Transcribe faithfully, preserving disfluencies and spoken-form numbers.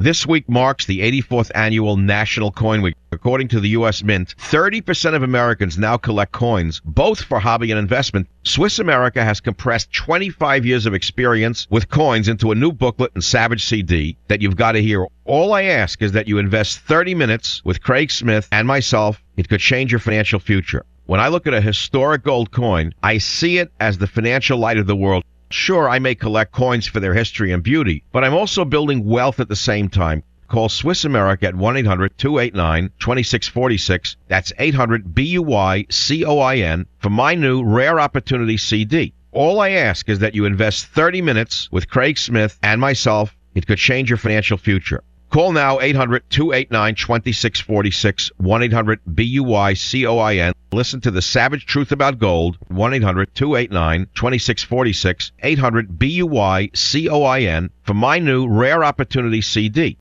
This week marks the eighty-fourth annual National Coin Week. According to the U S Mint, thirty percent of Americans now collect coins, both for hobby and investment. Swiss America has compressed twenty-five years of experience with coins into a new booklet and Savage C D that you've got to hear. All I ask is that you invest thirty minutes with Craig Smith and myself. It could change your financial future. When I look at a historic gold coin, I see it as the financial light of the world. Sure, I may collect coins for their history and beauty, but I'm also building wealth at the same time. Call Swiss America at one eight hundred two eight nine two six four six. That's eight hundred B U Y C O I N for my new Rare Opportunity C D. All I ask is that you invest thirty minutes with Craig Smith and myself. It could change your financial future. Call now, eight hundred two eight nine two six four six, one eight hundred B U Y C O I N. Listen to the savage truth about gold, one eight hundred two eight nine two six four six, eight hundred B U Y C O I N for my new Rare Opportunity C D.